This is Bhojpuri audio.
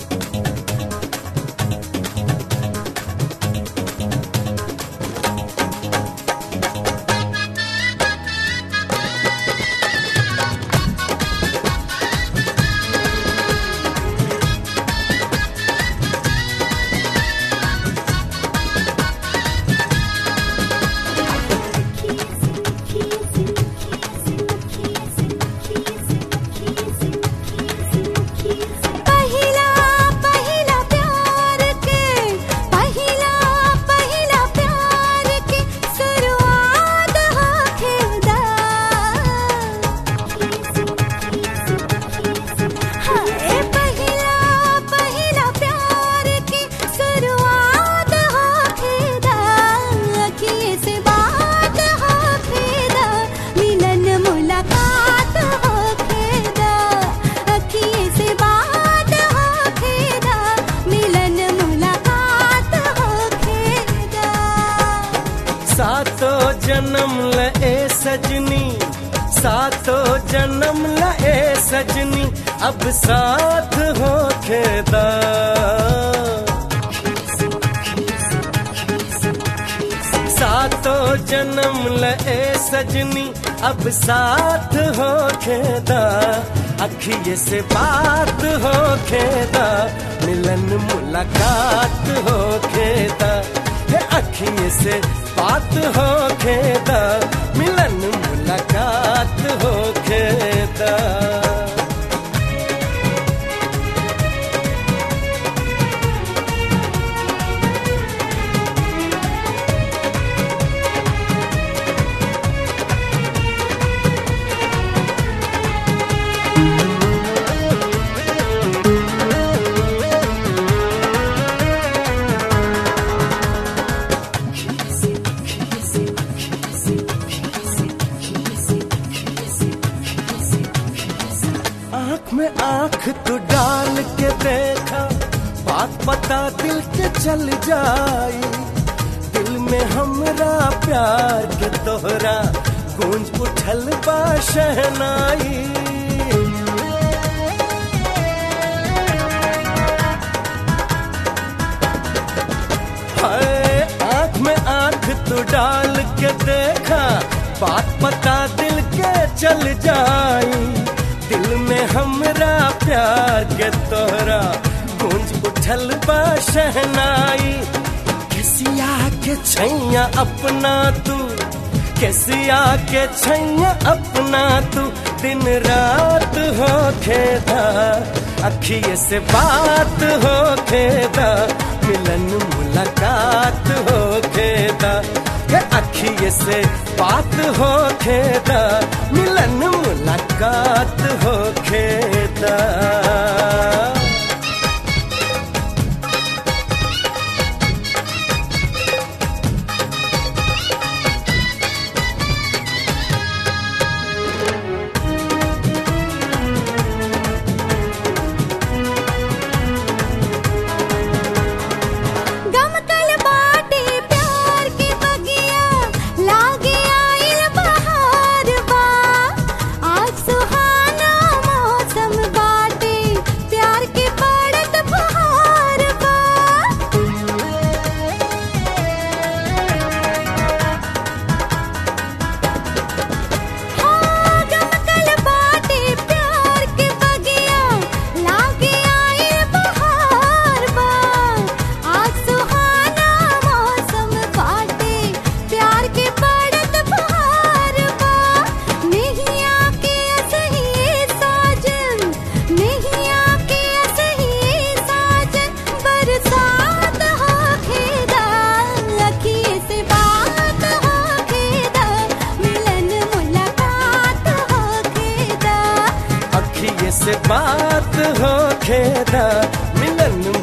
सातों जन्म लए सजनी, सातों जन्म लए सजनी, अब साथ हो खेदा। सातों जन्म लए सजनी, अब साथ हो खेदा। अखिए से बात हो खेदा, मिलन मुलाकात हो खेदा। अखिए से बात हो खेदा, मिलन मुलाकात हो खेदा। आँख में आँख तू डाल के देखा, बात पता दिल के चल जाई। दिल में हमरा प्यार के तोहरा गूंज उठल बा शहनाई। हाय आँख में आँख तू डाल के देखा, बात पता दिल के चल जाई। दिल में हमरा प्यार के तोहरा गूंज उठल बा शहनाई। कैसिया के छैया अपना तू, कैसिया के छैया अपना तू, दिन रात हो खेदा। अखिए से बात हो खेदा, मिलन मुलाकात हो खेदा। अखिए से बात हो खेदा, मिलन मुलाकात हो खेदा। से बात हो खेदा, मिलन